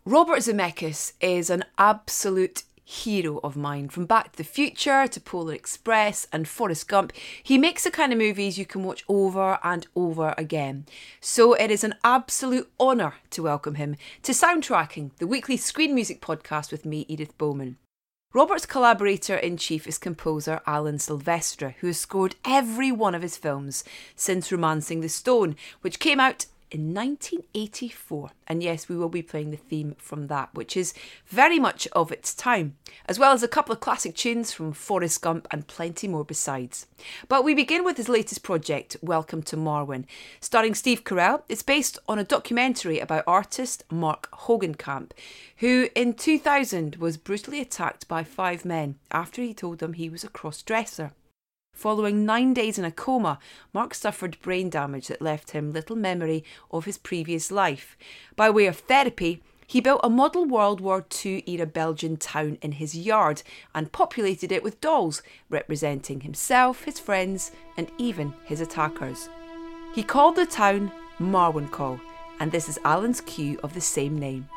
Robert Zemeckis is an absolute hero of mine. From Back to the Future to Polar Express and Forrest Gump, he makes the kind of movies you can watch over and over again. So it is an absolute honour to welcome him to Soundtracking, the weekly screen music podcast with me, Edith Bowman. Robert's collaborator-in-chief is composer Alan Silvestre, who has scored every one of his films since Romancing the Stone, which came out in 1984. And yes, we will be playing the theme from that, which is very much of its time, as well as a couple of classic tunes from Forrest Gump and plenty more besides. But we begin with his latest project, Welcome to Marwen. Starring Steve Carell, it's based on a documentary about artist Mark Hogancamp, who in 2000 was brutally attacked by 5 men after he told them he was a cross-dresser. Following 9 days in a coma, Mark suffered brain damage that left him little memory of his previous life. By way of therapy, he built a model World War II-era Belgian town in his yard and populated it with dolls, representing himself, his friends, and even his attackers. He called the town Marwencol, and this is Alan's cue of the same name.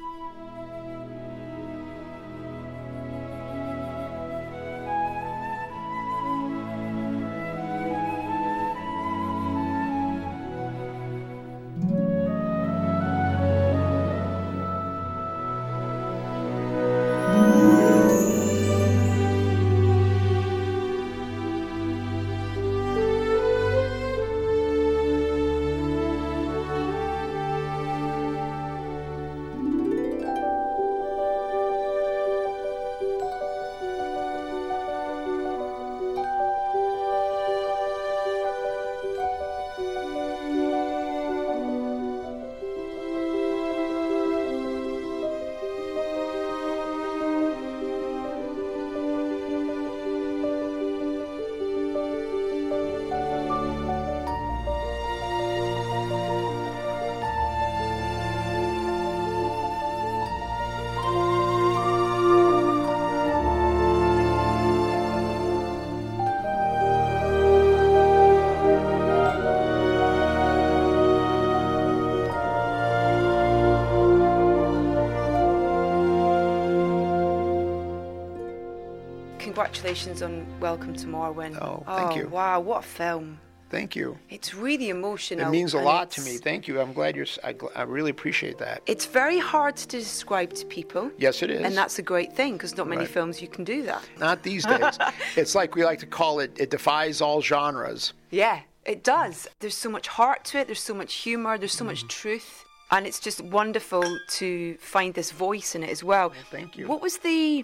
Congratulations on Welcome to Marwen. Oh, thank you. Wow, what a film. Thank you. It's really emotional. It means a lot to me. Thank you. I'm glad I really appreciate that. It's very hard to describe to people. Yes, it is. And that's a great thing, because not many films you can do that. Not these days. It's like we like to call it, it defies all genres. Yeah, it does. There's so much heart to it. There's so much humour. There's so much truth. And it's just wonderful to find this voice in it as well. Thank you. What was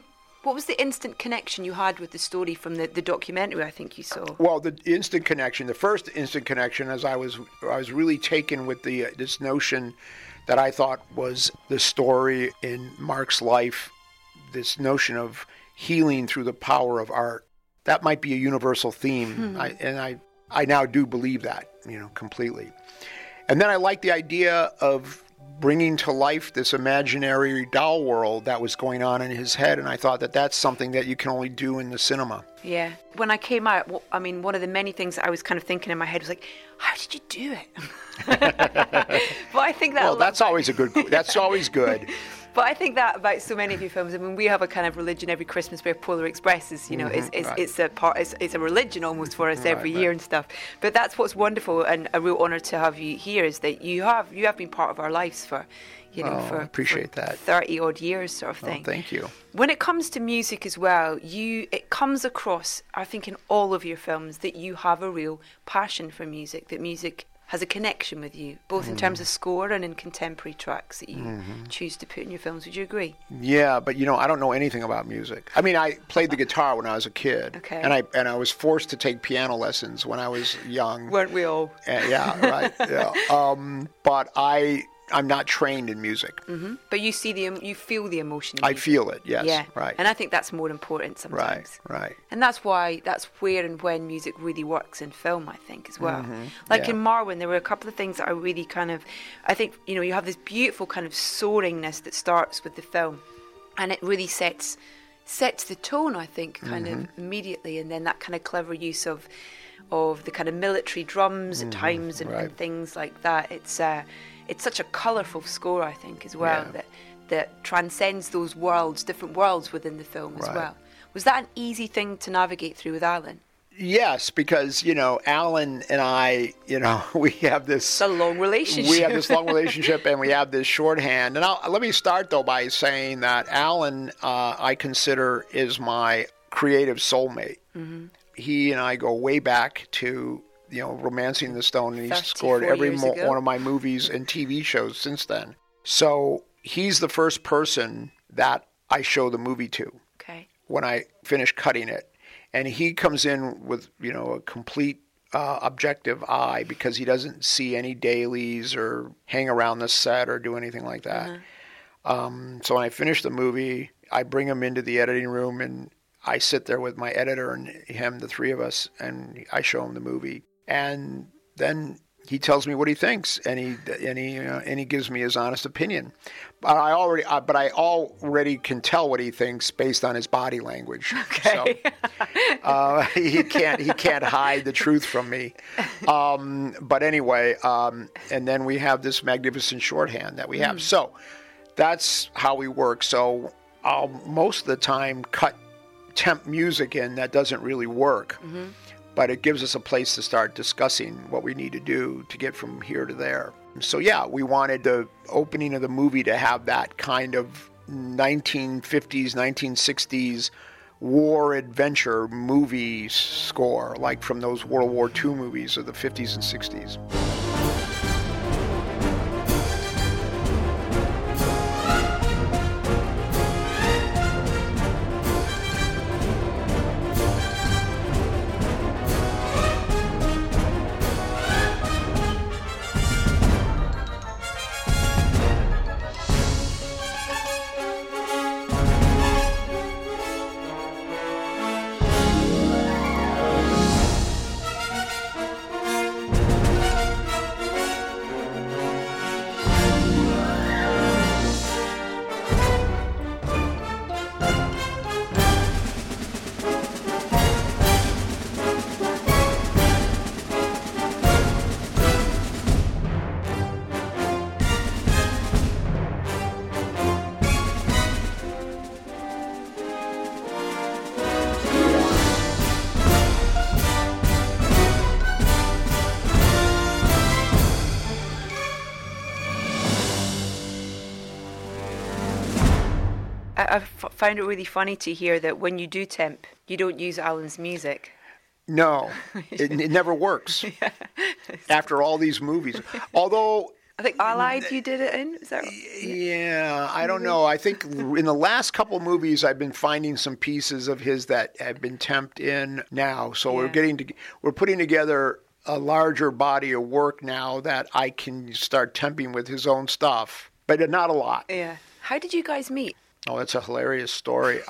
the instant connection you had with the story from the documentary I think you saw? Well, the instant connection, the first instant connection, as I was really taken with this notion that I thought was the story in Mark's life, this notion of healing through the power of art. That might be a universal theme, I now do believe that, completely. And then I like the idea of bringing to life this imaginary doll world that was going on in his head, and I thought that that's something that you can only do in the cinema. Yeah. When I came out, one of the many things that I was kind of thinking in my head was like, how did you do it? But I think that... Well, that's always good. But I think that about so many of your films. I mean, we have a kind of religion every Christmas where Polar Express is, it's a religion almost for us every year and stuff. But that's what's wonderful and a real honour to have you here, is that you have been part of our lives for, I appreciate that. 30 odd years sort of thing. Oh, thank you. When it comes to music as well, it comes across, I think, in all of your films that you have a real passion for music, that music has a connection with you, both in terms of score and in contemporary tracks that you choose to put in your films. Would you agree? Yeah, but I don't know anything about music. I mean, I played the guitar when I was a kid, okay, and I was forced to take piano lessons when I was young. Weren't we all? Yeah, right. Yeah. But I'm not trained in music. Mm-hmm. But you feel the emotion. I feel it, yes. Yeah. Right. And I think that's more important sometimes. Right. And that's where and when music really works in film, I think, as well. In Marwen, there were a couple of things that I really I think, you have this beautiful kind of soaringness that starts with the film, and it really sets the tone, I think, kind of immediately, and then that kind of clever use of the kind of military drums at times and things like that. It's such a colourful score, I think, as well, that transcends those worlds, different worlds within the film as Right. well. Was that an easy thing to navigate through with Alan? Yes, because, Alan and I, we have this... It's a long relationship. We have this long relationship, and we have this shorthand. And let me start, though, by saying that Alan, I consider, is my creative soulmate. Mm-hmm. He and I go way back to, Romancing the Stone, and he's scored every one of my movies and TV shows since then. So he's the first person that I show the movie to when I finish cutting it. And he comes in with, a complete objective eye because he doesn't see any dailies or hang around the set or do anything like that. So when I finish the movie, I bring him into the editing room and I sit there with my editor and him, the three of us, and I show him the movie. And then he tells me what he thinks, and he gives me his honest opinion. But I already can tell what he thinks based on his body language. Okay. So he can't hide the truth from me. But anyway, and then we have this magnificent shorthand that we have. So that's how we work. So I'll most of the time cut temp music in that doesn't really work. Mm-hmm. But it gives us a place to start discussing what we need to do to get from here to there. So yeah, we wanted the opening of the movie to have that kind of 1950s, 1960s war adventure movie score, like from those World War II movies of the 50s and 60s. I found it really funny to hear that when you do temp, you don't use Alan's music. No, it never works. Yeah. After all these movies. Although... I think Allied you did it in? Is that right? Yeah, I don't know. I think in the last couple of movies, I've been finding some pieces of his that have been temped in now. So we're putting together a larger body of work now that I can start temping with his own stuff, but not a lot. Yeah. How did you guys meet? Oh, that's a hilarious story.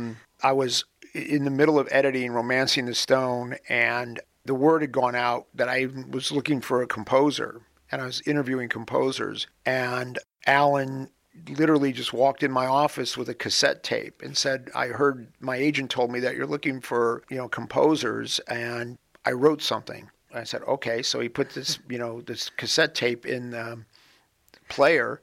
I was in the middle of editing Romancing the Stone, and the word had gone out that I was looking for a composer, and I was interviewing composers. And Alan literally just walked in my office with a cassette tape and said, I heard my agent told me that you're looking for, composers, and I wrote something. And I said, okay. So he put this, this cassette tape in the player,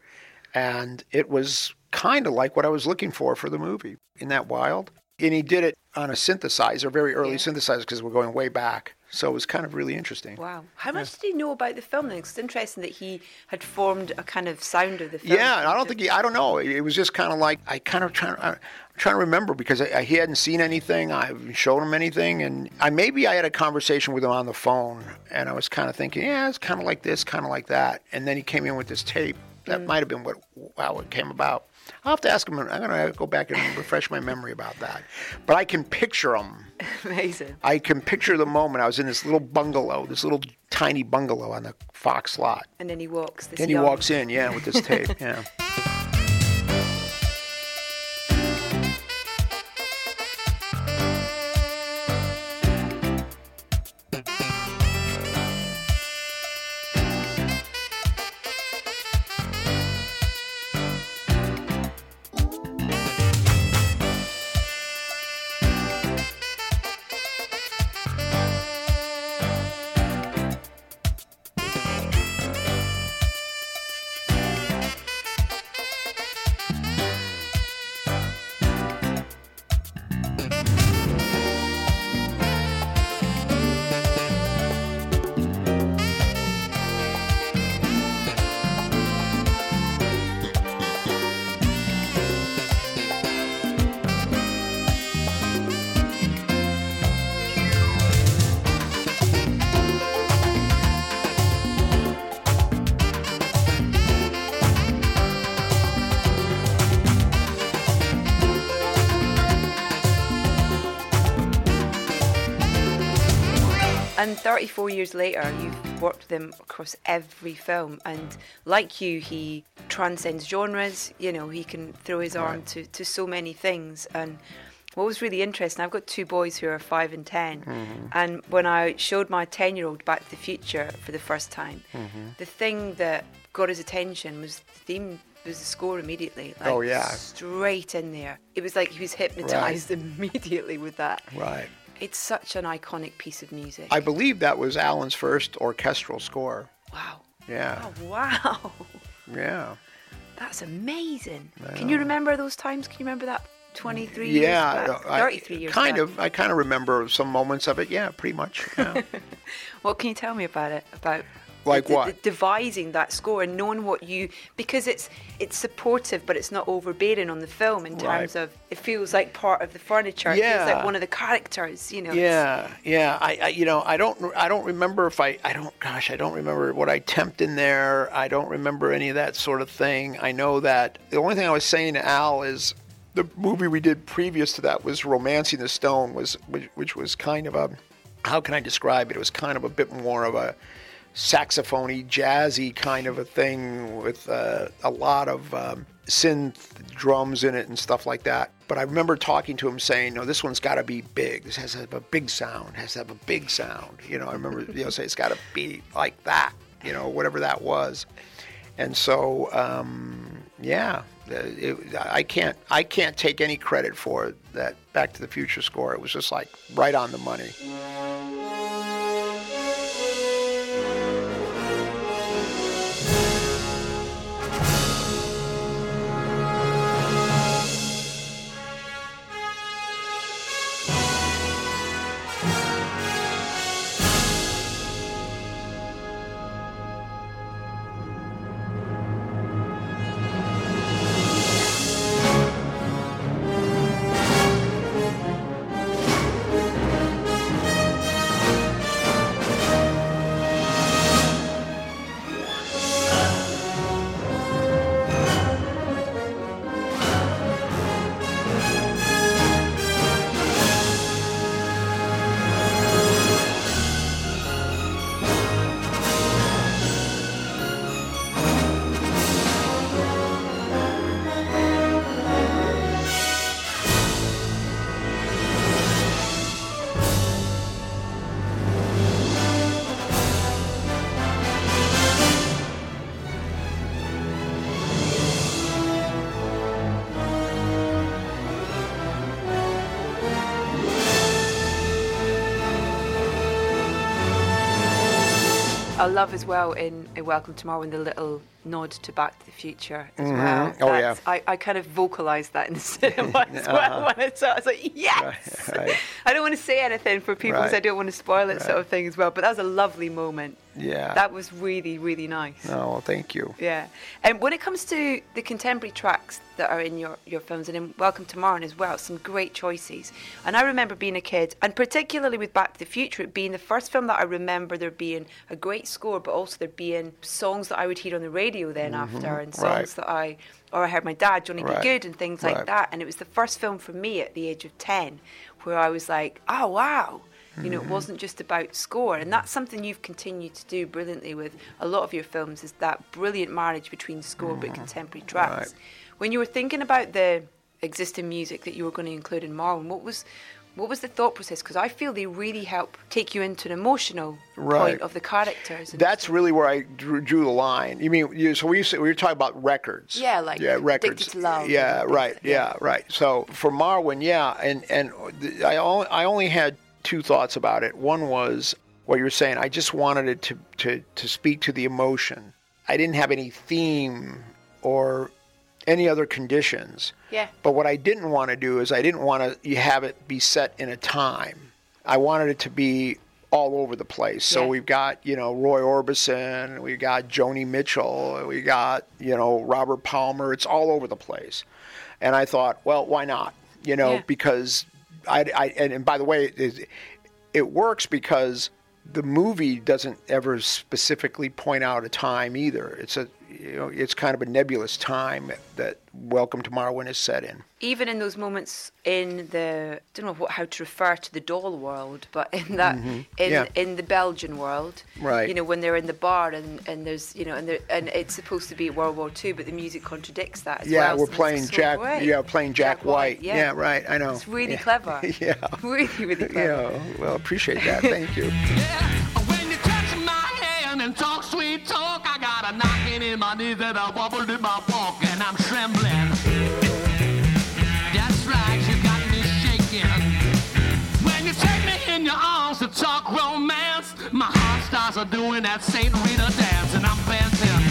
and it was kind of like what I was looking for the movie. Isn't that wild? And he did it on a synthesizer, very early synthesizer, because we're going way back. So it was kind of really interesting. Wow. How much did he know about the film then? It's interesting that he had formed a kind of sound of the film. Yeah, I don't know. It was just kind of like, I'm trying to remember, because he hadn't seen anything. I haven't shown him anything. And maybe I had a conversation with him on the phone, and I was kind of thinking, it's kind of like this, kind of like that. And then he came in with this tape. That might have been how it came about. I'll have to ask him. I'm going to go back and refresh my memory about that. But I can picture him. Amazing. I can picture the moment I was in this little bungalow, this little tiny bungalow on the Fox lot. And then he walks. Then he walks in, with this tape, yeah. And 34 years later, you've worked with him across every film. And like you, he transcends genres. You know, he can throw his arm to so many things. And what was really interesting, I've got 2 boys who are 5 and 10. And when I showed my 10-year-old Back to the Future for the first time, the thing that got his attention was the theme, was the score immediately. Like, straight in there. It was like he was hypnotised immediately with that. Right. It's such an iconic piece of music. I believe that was Alan's first orchestral score. Wow. Yeah. Oh, wow. Yeah. That's amazing. Can you remember those times? Can you remember that 23 years back? 33 years kind back? of. I kind of remember some moments of it. Yeah, pretty much. Yeah. What can you tell me about it? About like what? Devising that score and knowing what you... Because it's supportive, but it's not overbearing on the film in terms of... It feels like part of the furniture. It feels like one of the characters, you know. Yeah, yeah. I don't remember if I don't remember what I temped in there. I don't remember any of that sort of thing. I know that the only thing I was saying to Al is the movie we did previous to that was Romancing the Stone, which was kind of a... How can I describe it? It was kind of a bit more of a saxophony, jazzy kind of a thing with a lot of synth drums in it and stuff like that. But I remember talking to him saying, no, this one's got to be big. This has to have a big sound. It has to have a big sound. You know, I remember saying it's got to be like that, you know, whatever that was. And so, I can't take any credit for that Back to the Future score. It was just like right on the money. I love as well in Welcome Tomorrow in the little nod to Back to the Future as well. Oh, yeah. I kind of vocalised that in the cinema as well when I saw it. I was like, yes! Right. I don't want to say anything for people because I don't want to spoil it sort of thing as well. But that was a lovely moment. Yeah. That was really, really nice. Oh, well, thank you. Yeah. And when it comes to the contemporary tracks that are in your films and in Welcome to Marne as well, some great choices. And I remember being a kid, and particularly with Back to the Future, it being the first film that I remember there being a great score, but also there being songs that I would hear on the radio then after, and songs that I heard my dad, Johnny B. Good, and things like that. And it was the first film for me at the age of 10 where I was like, oh, wow. You know, it wasn't just about score. And that's something you've continued to do brilliantly with a lot of your films, is that brilliant marriage between score but contemporary tracks. When you were thinking about the existing music that you were going to include in Marwen, what was the thought process? Because I feel they really help take you into an emotional point of the characters. That's really where I drew the line. You mean, so we were talking about records. Yeah, like records. Addicted to Love. Yeah, right. Yeah, right. So for Marwen, and I only had two thoughts about it. One was what you were saying. I just wanted it to speak to the emotion. I didn't have any theme or any other conditions. Yeah. But what I didn't want to do is I didn't want to have it be set in a time. I wanted it to be all over the place. So we've got, Roy Orbison, we got Joni Mitchell, we got, Robert Palmer. It's all over the place. And I thought, well, why not? Because and by the way, it works because the movie doesn't ever specifically point out a time either. it's kind of a nebulous time that Welcome to Marwen is set in. Even in those moments in the, I don't know how to refer to the doll world, but in that, in the Belgian world, right? When they're in the bar and there's, and it's supposed to be World War II, but the music contradicts that as well. Yeah, we're playing Jack. Yeah, playing Jack White. Yeah, right. I know. It's really clever. Yeah, really, really clever. Yeah, well, appreciate that. Thank you. When you touch my hand and talk sweet talk, I got a knocking in my knees and a wobble in my walk, and I'm trembling. That's right, you got me shaking. When you take me in your arms to talk romance, my heart starts doing that Saint Rita dance, and I'm dancing.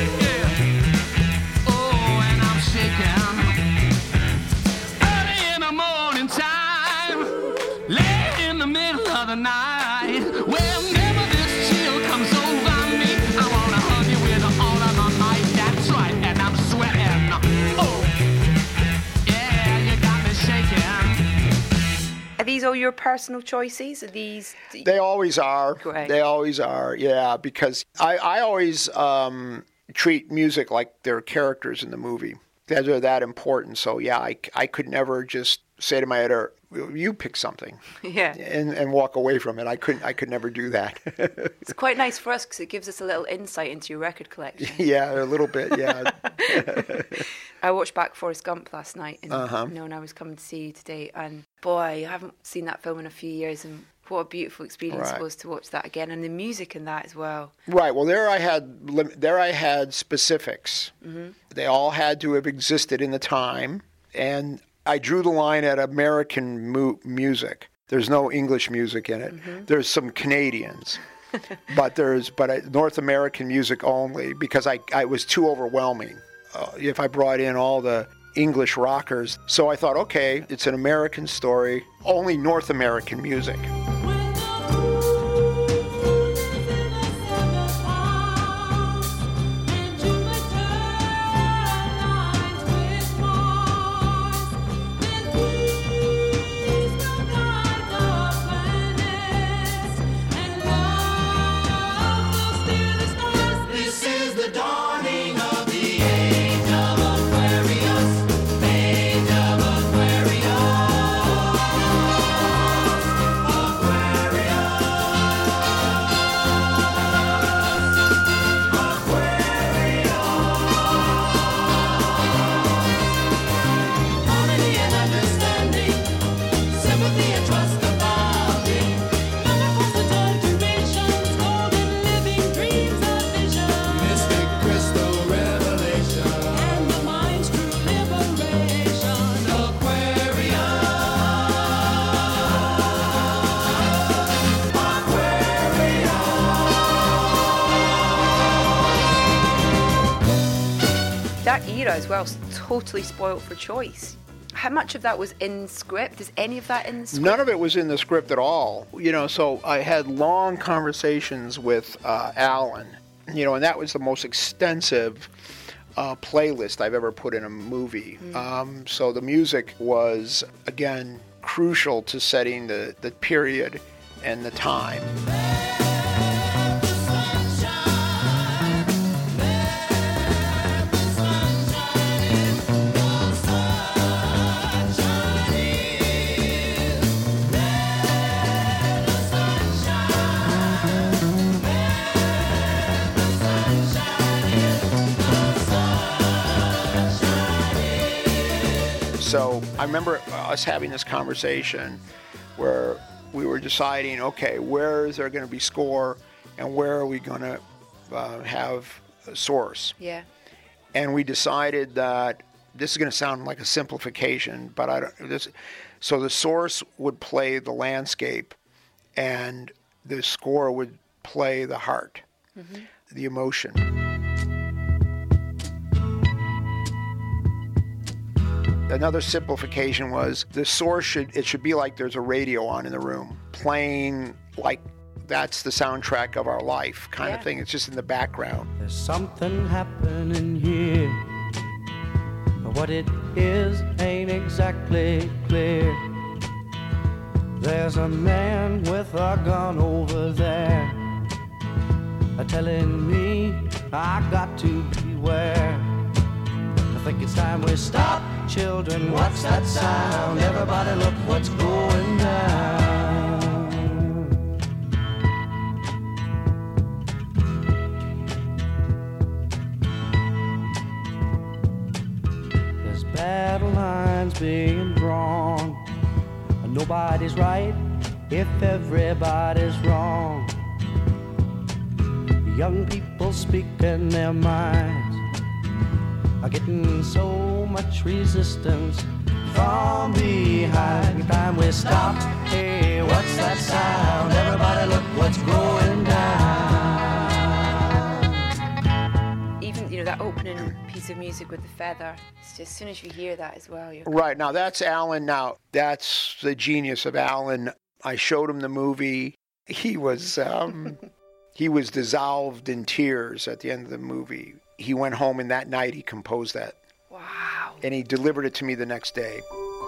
Yeah. Oh, and I'm shaking. Early in the morning time, late in the middle of the night, whenever this chill comes over me, I wanna hug you with all of my might. That's right, and I'm sweating. Oh, yeah, you got me shaking. Are these all your personal choices? Are these? They always are. Great. They always are. Yeah, because I always treat music like they're characters in the movie. They're that important. So yeah, I could never just say to my editor, "You pick something," and walk away from it. I could never do that. It's quite nice for us because it gives us a little insight into your record collection. Yeah, a little bit. Yeah. I watched back Forrest Gump last night, and I was coming to see you today, and boy, I haven't seen that film in a few years, and what a beautiful experience it was to watch that again, and the music in that as well. Right. Well, there I had specifics. Mm-hmm. They all had to have existed in the time, and I drew the line at American music. There's no English music in it. Mm-hmm. There's some Canadians, but North American music only, because I was too overwhelming if I brought in all the English rockers. So I thought, okay, it's an American story, only North American music. That era as well, totally spoiled for choice. How much of that was in script? Is any of that in the script? None of it was in the script at all. So I had long conversations with Alan, and that was the most extensive playlist I've ever put in a movie. So the music was, again, crucial to setting the period and the time. So I remember us having this conversation where we were deciding, okay, where is there going to be score and where are we going to have a source? Yeah. And we decided that this is going to sound like a simplification, but so the source would play the landscape and the score would play the heart, the emotion. Another simplification was the source should be like there's a radio on in the room, playing like that's the soundtrack of our life kind of thing. It's just in the background. There's something happening here, but what it is ain't exactly clear. There's a man with a gun over there telling me I got to beware. I think it's time we stop. Children, what's that sound? Everybody look what's going down. There's battle lines being drawn. Nobody's right if everybody's wrong. Young people speaking their minds are getting so much resistance from behind. Time we stop. Hey, what's that sound? Everybody look what's going down. Even, that opening piece of music with the feather, it's just, as soon as you hear that as well, you're... Right, now that's Alan. Now, that's the genius of Alan. I showed him the movie. He was dissolved in tears at the end of the movie. He went home, and that night he composed that. Wow. And he delivered it to me the next day.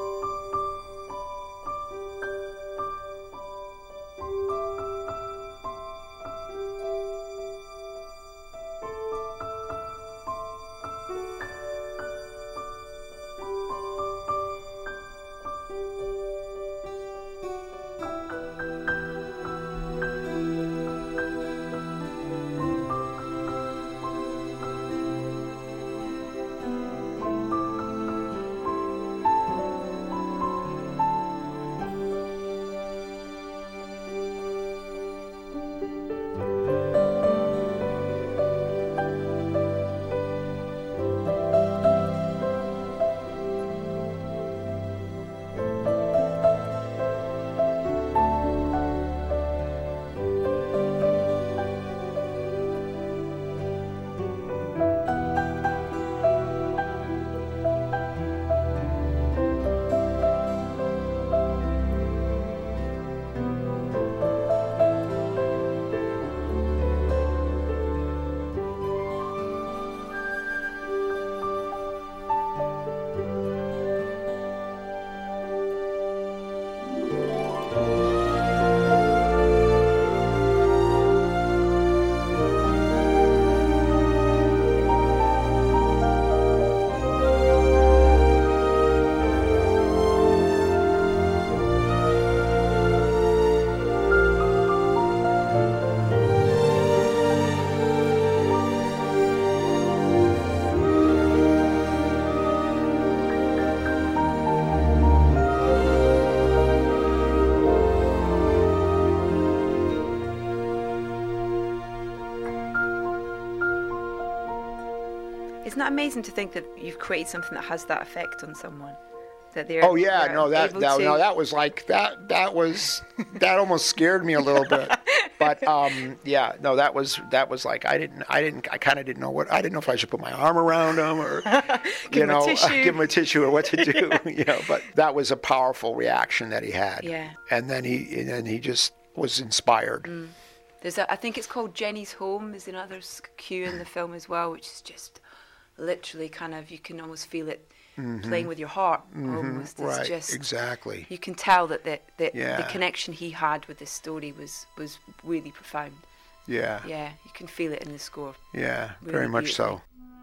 Isn't that amazing to think that you've created something that has that effect on someone? That they're Oh yeah, they're no, that able that, to... no, that was like that was that almost scared me a little bit. But yeah, no, that was like I kind of didn't know I didn't know if I should put my arm around him or Give him a tissue. give him a tissue or what to do. But that was a powerful reaction that he had. Yeah. And then he just was inspired. There's I think it's called Jenny's Home. Is another cue in the film as well, which is just literally kind of, you can almost feel it playing with your heart almost. It's Right, just, exactly. you can tell that the Yeah. connection he had with this story was really profound. Yeah. Yeah, you can feel it in the score. Yeah, Really very much so.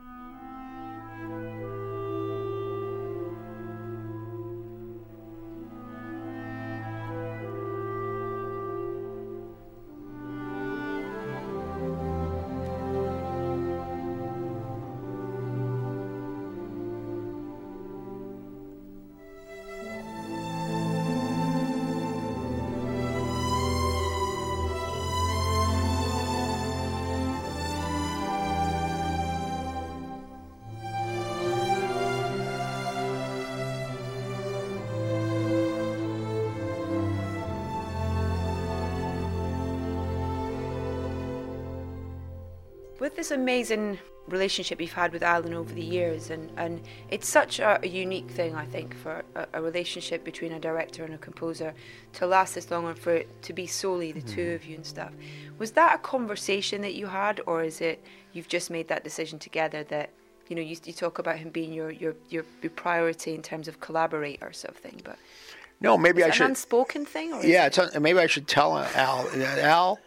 With this amazing relationship you've had with Alan over the years, and it's such a unique thing, I think, for a relationship between a director and a composer to last this long and for it to be solely the two of you and stuff. Was that a conversation that you had, or is it you've just made that decision together that, you talk about him being your priority in terms of collaborator sort of thing, but... No, maybe Is I it should. an unspoken thing? Or Yeah, maybe I should tell Al. Al,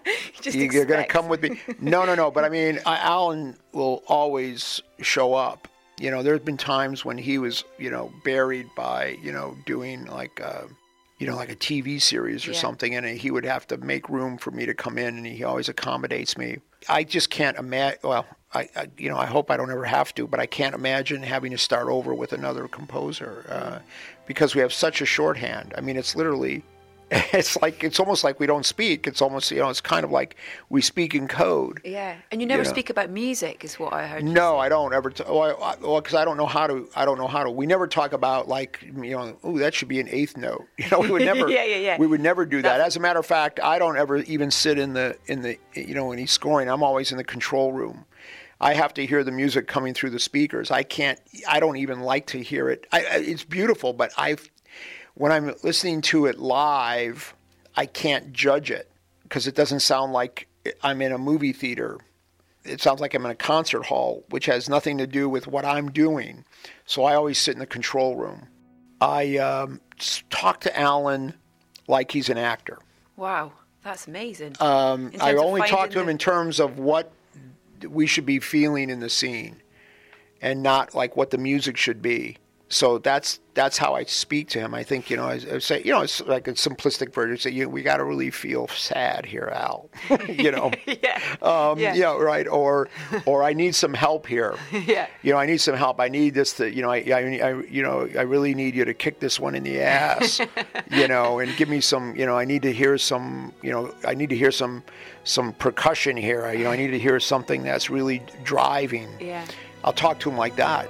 You're going to come with me. No. But I mean, Alan will always show up. You know, there's been times when he was, you know, buried by, you know, doing like a TV series or something, and he would have to make room for me to come in, and he always accommodates me. I just can't imagine. Well, I hope I don't ever have to, but I can't imagine having to start over with another composer because we have such a shorthand. I mean, it's literally. It's almost like we don't speak. It's almost, you know, it's kind of like we speak in code. Yeah, and you never speak about music, is what I heard. No, I don't ever. Well, because I don't know how to. We never talk about like, you know, oh, that should be an eighth note. You know, we would never. Yeah. We would never do that. As a matter of fact, I don't ever even sit in the you know, when he's scoring. I'm always in the control room. I have to hear the music coming through the speakers. I don't even like to hear it. It's beautiful, but when I'm listening to it live, I can't judge it because it doesn't sound like I'm in a movie theater. It sounds like I'm in a concert hall, which has nothing to do with what I'm doing. So I always sit in the control room. I talk to Alan like he's an actor. Wow, that's amazing. I only talk to him in terms of what we should be feeling in the scene and not like what the music should be. So that's how I speak to him. I think, you know, I say, you know, it's like a simplistic version. Say, we got to really feel sad here, Al. You know, yeah, right. Or I need some help here. Yeah, you know, I need some help. I need this to, you know, I really need you to kick this one in the ass. You know, and give me some, you know, I need to hear some, you know, I need to hear some percussion here. You know, I need to hear something that's really driving. Yeah, I'll talk to him like that.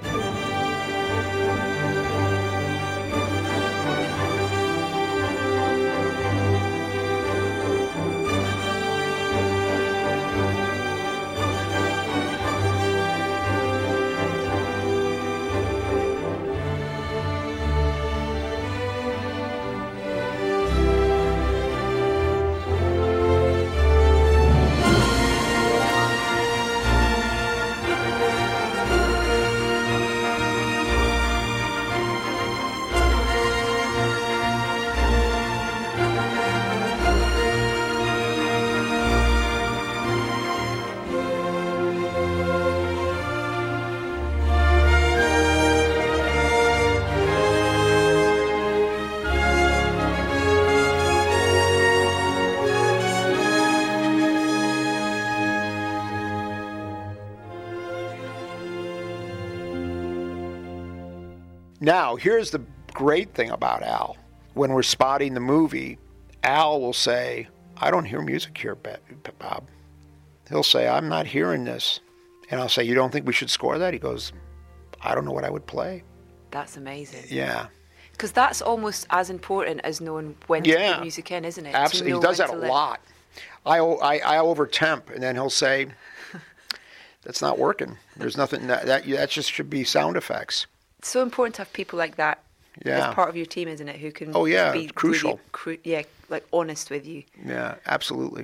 Now, here's the great thing about Al. When we're spotting the movie, Al will say, I don't hear music here, Bob. He'll say, I'm not hearing this. And I'll say, you don't think we should score that? He goes, I don't know what I would play. That's amazing. Yeah. Because that's almost as important as knowing when to put music in, isn't it? Absolutely. He does that a lot. I over-temp, and then he'll say, that's not working. There's nothing, that just should be sound effects. It's so important to have people like that as part of your team, isn't it? Who can be crucial. Really, like honest with you. Yeah, absolutely.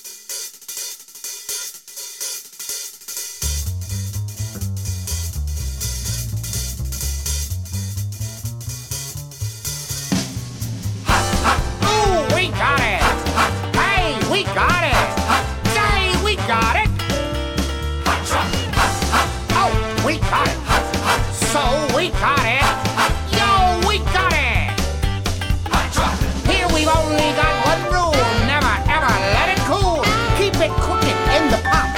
Ooh, we got it! Hey, we got it! Say, we got it! Oh, we got it! So we got it! Yo, we got it! Here we've only got one rule. Never, ever let it cool. Keep it cooking in the pot.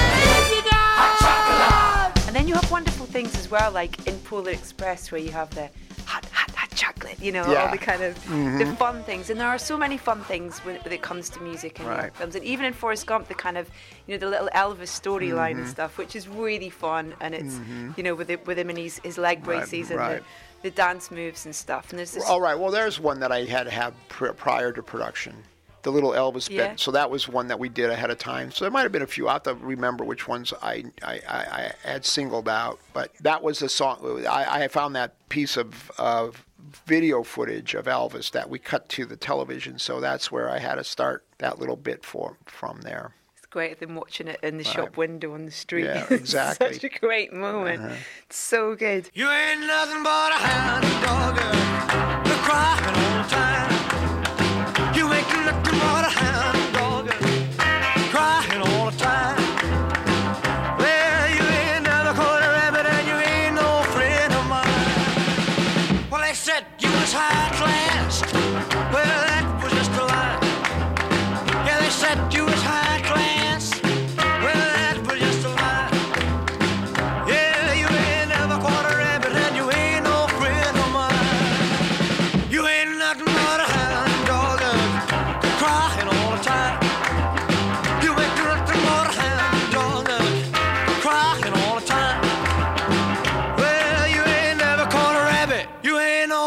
And then you have wonderful things as well, like in Polar Express, where you have the hot chocolate, you know, all the kind of the fun things. And there are so many fun things when it comes to music and films. And even in Forrest Gump, the kind of, you know, the little Elvis storyline and stuff, which is really fun. And it's, you know, with him and his leg braces and the dance moves and stuff. And there's this. All right. Well, there's one that I had to have prior to production. The little Elvis bit. So that was one that we did ahead of time. So there might have been a few. I have to remember which ones I had singled out. But that was a song. I found that piece of video footage of Elvis that we cut to the television. So that's where I had to start that little bit from there. It's great than watching it in the shop window on the street. Yeah, exactly. Such a great moment. It's so good. You ain't nothing but a hound dog, you're crying all the time. You ain't nothing but a hound dog, crying.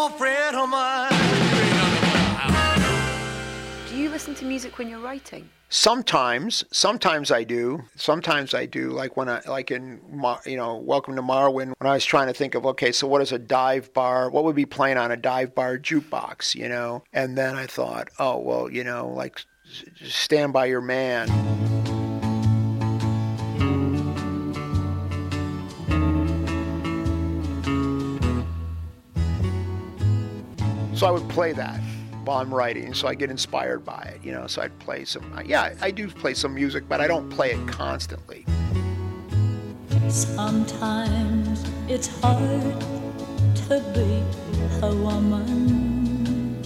old friend of mine. Do you listen to music when you're writing? Sometimes I do. Like when Welcome to Marwin. When I was trying to think of, okay, so what is a dive bar? What would be playing on a dive bar jukebox? And then I thought, oh well, like Stand By Your Man. So I would play that while I'm writing, so I get inspired by it, so I'd play some, I do play some music, but I don't play it constantly. Sometimes it's hard to be a woman,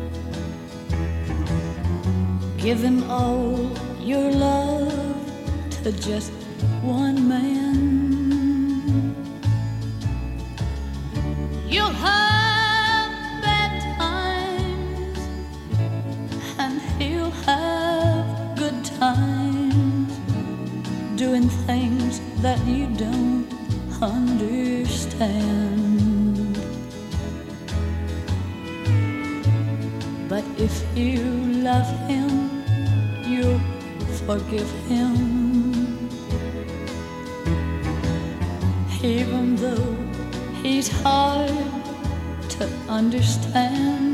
giving all your love to just one man. You'll have he'll have good times doing things that you don't understand. But if you love him, you'll forgive him, even though he's hard to understand.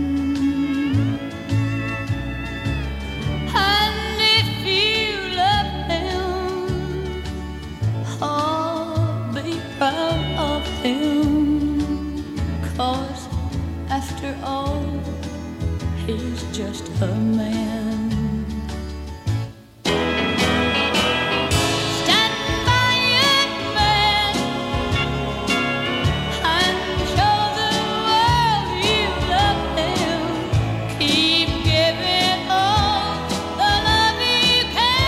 After all, he's just a man. Stand by your man and show the world you love him. Keep giving all the love you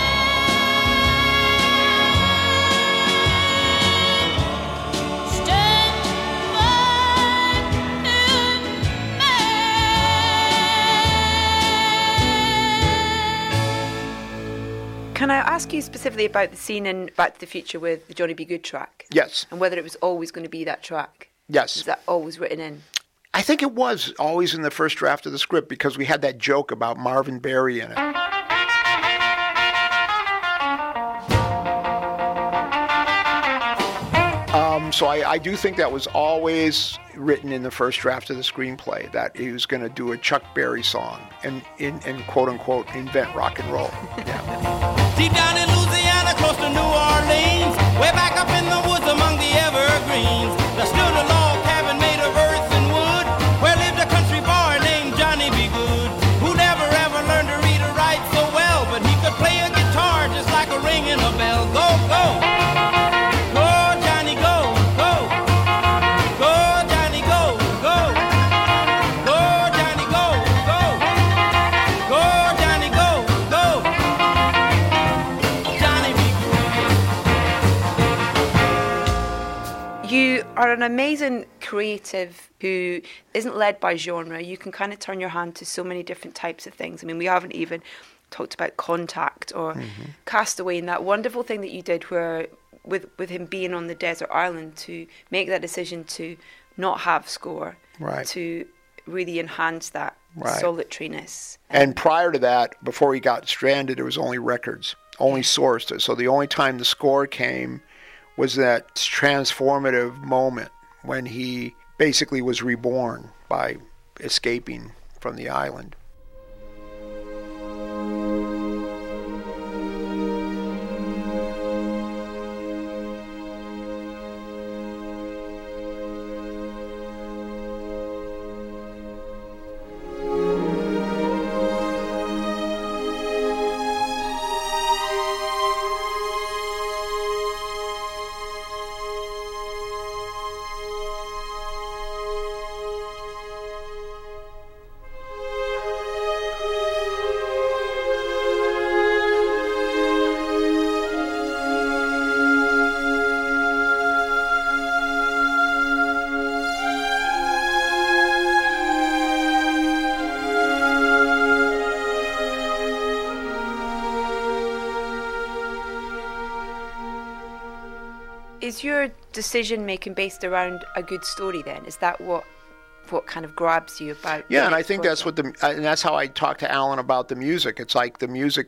can. Stand Can I ask you specifically about the scene in Back to the Future with the Johnny B. Good track? Yes. And whether it was always going to be that track? Yes. Was that always written in? I think it was always in the first draft of the script because we had that joke about Marvin Berry in it. So I do think that was always written in the first draft of the screenplay, that he was going to do a Chuck Berry song and quote-unquote invent rock and roll. Yeah. Deep down in Louisiana, close to New Orleans, way back up in the woods among the evergreens, there stood a log cabin made of earth and wood, where lived a country boy named Johnny B. Good, who never ever learned to read or write so well, but he could play a guitar just like a ringing a bell. Go, go! You are an amazing creative who isn't led by genre. You can kind of turn your hand to so many different types of things. I mean, we haven't even talked about Contact or Castaway, and that wonderful thing that you did where with him being on the desert island to make that decision to not have score, right, to really enhance that solitariness. And prior to that, before he got stranded, it was only records, only sourced. So the only time the score came was that transformative moment when he basically was reborn by escaping from the island. Is your decision making based around a good story then? Is that what what kind of grabs you about. Yeah, and I think that's what and that's how I talk to Alan about the music. It's like the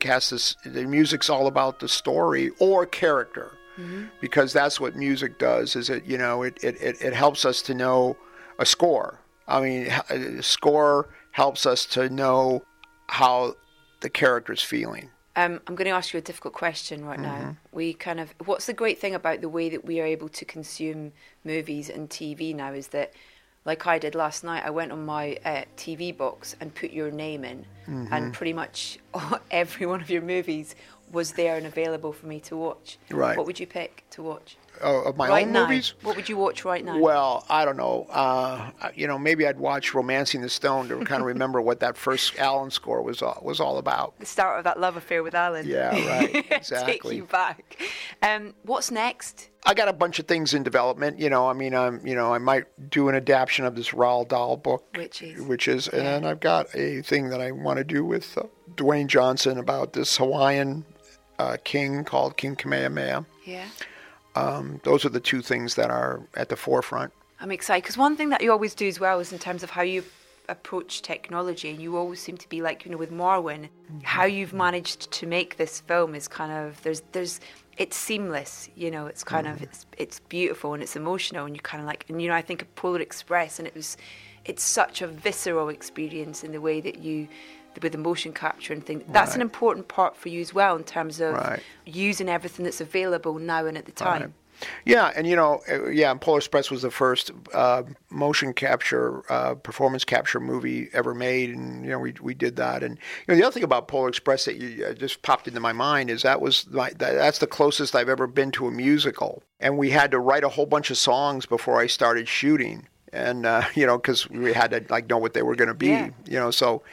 music's all about the story or character, because that's what music does. Is it it helps us to know a score. I mean, a score helps us to know how the character's feeling. I'm going to ask you a difficult question right now. What's the great thing about the way that we are able to consume movies and TV now is that, like I did last night, I went on my TV box and put your name in, and pretty much every one of your movies was there and available for me to watch. Right. What would you pick to watch? Of my right own now, movies? What would you watch right now? Well, I don't know. Maybe I'd watch Romancing the Stone to kind of remember what that first Alan score was all about. The start of that love affair with Alan. Yeah, right. Exactly. Take you back. What's next? I got a bunch of things in development. I might do an adaptation of this Roald Dahl book, which is, and then I've got a thing that I want to do with Dwayne Johnson about this Hawaiian king called King Kamehameha. Yeah. Those are the two things that are at the forefront. I'm excited because one thing that you always do as well is in terms of how you approach technology, and you always seem to be like, with Marwen, how you've managed to make this film is kind of, it's seamless, it's kind of, it's beautiful and it's emotional, and you kind of like, and I think of Polar Express, and it's such a visceral experience in the way that with the motion capture and things. That's an important part for you as well in terms of using everything that's available now and at the time. Right. Yeah, and Polar Express was the first motion capture, performance capture movie ever made, and we did that. And the other thing about Polar Express that just popped into my mind is that's the closest I've ever been to a musical, and we had to write a whole bunch of songs before I started shooting, and because we had to know what they were going to be, so.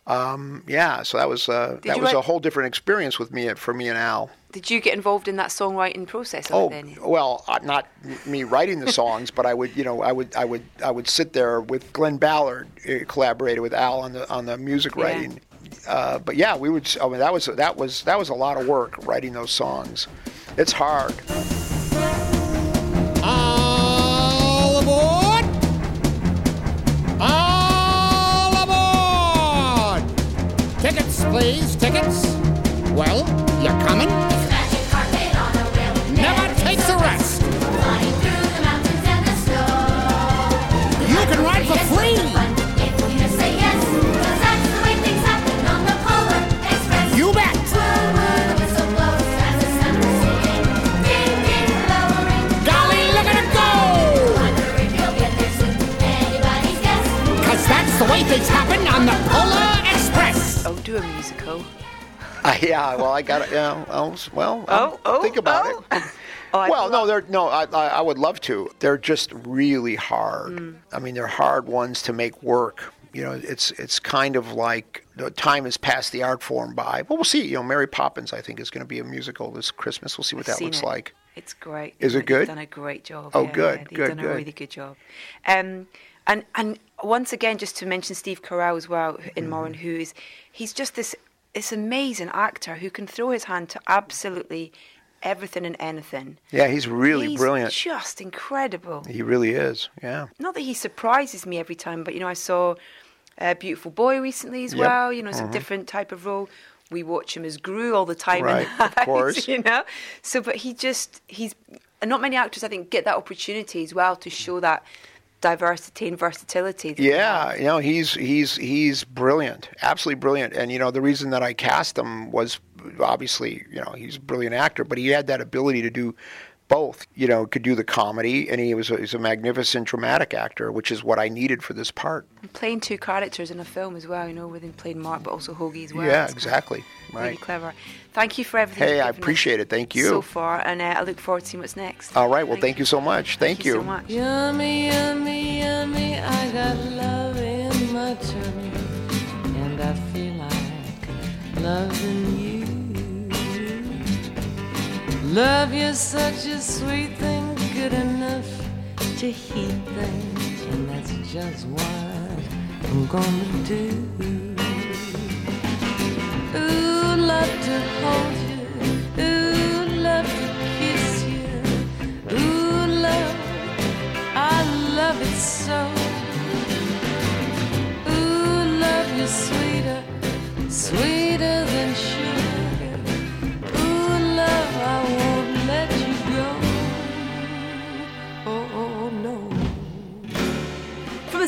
So that was a whole different experience for me and Al. Did you get involved in that songwriting process? Then? Well, not me writing the songs, but I would sit there with Glenn Ballard, collaborated with Al on the music writing. But yeah, we would. I mean, that was a lot of work writing those songs. It's hard. All aboard! All aboard! Tickets, please, tickets. Well, you're coming? It's a magic carpet on a wheel. Never takes a rest. Flying through the mountains and the snow. You can ride for free. If you just say yes, 'cause that's the way things happen on the Polar Express. You bet. Woo-woo, the whistle blows as the sun is singing. Ding, ding, lowering. Golly, look at it go! Wonder if you'll get there soon. Anybody's guess. 'Cause that's the way things happen on the Polar Express. Oh, do a musical. Yeah, well, I got it. Yeah, think about it. I would love to. They're just really hard. I mean, they're hard ones to make work. It's kind of like the time has passed the art form by. But we'll see. Mary Poppins, I think, is going to be a musical this Christmas. We'll see what that looks like. It's great. Is it good? They've done a great job. Oh, yeah, good, yeah, they've good, done good. a really good job. And once again, just to mention Steve Carell as well in Marwen, he's just this amazing actor who can throw his hand to absolutely everything and anything. Yeah, he's really brilliant. He's just incredible. He really is, yeah. Not that he surprises me every time, but, I saw Beautiful Boy recently as well, it's a different type of role. We watch him as Gru all the time in the house, of course. So, but he's not many actors, I think, get that opportunity as well to show that diversity and versatility. Yeah, he's brilliant, absolutely brilliant. And the reason that I cast him was obviously he's a brilliant actor, but he had that ability to do both. Could do the comedy, and he's a magnificent dramatic actor, which is what I needed for this part. And playing two characters in a film as well, with him playing Mark, but also Hoagie as well. Yeah, exactly. Right. Really clever. Thank you for everything. Hey, I appreciate it. Thank you. So far, and I look forward to seeing what's next. All right. Well, thank you so much. Thank you so much. Yummy, yummy, yummy, I got love in my tummy, and I feel like loving you. Love you such a sweet thing, good enough to heat things, and that's just what I'm gonna do. Ooh, love to hold you, ooh, love to kiss you, ooh, love, I love it so.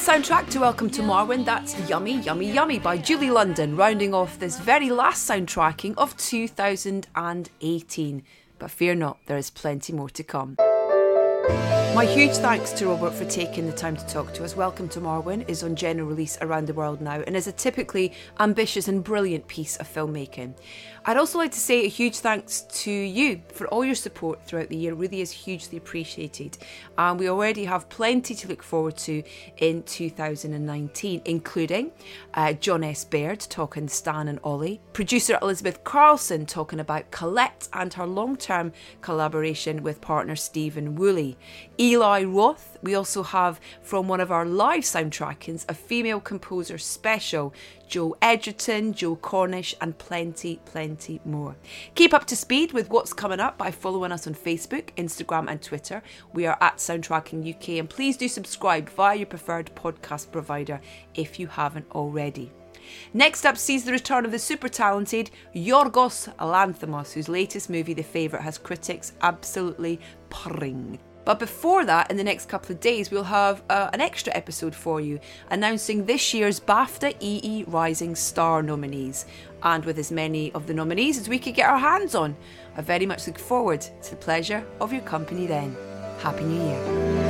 soundtrack to Welcome to Marwen, that's Yummy, Yummy, Yummy by Julie London, rounding off this very last soundtracking of 2018. But fear not, there is plenty more to come. My huge thanks to Robert for taking the time to talk to us. Welcome to Marwen is on general release around the world now and is a typically ambitious and brilliant piece of filmmaking. I'd also like to say a huge thanks to you for all your support throughout the year. It really is hugely appreciated. And we already have plenty to look forward to in 2019, including John S. Baird talking Stan and Ollie, producer Elizabeth Carlson talking about Colette and her long-term collaboration with partner Stephen Woolley, Eli Roth. We also have, from one of our live soundtrackings, a female composer special, Joe Edgerton, Joe Cornish, and plenty more. Keep up to speed with what's coming up by following us on Facebook, Instagram and Twitter. We are at Soundtracking UK, and please do subscribe via your preferred podcast provider if you haven't already. Next up sees the return of the super talented Yorgos Lanthimos, whose latest movie, The Favourite, has critics absolutely purring. But before that, in the next couple of days, we'll have an extra episode for you, announcing this year's BAFTA EE Rising Star nominees, and with as many of the nominees as we could get our hands on. I very much look forward to the pleasure of your company then. Happy New Year.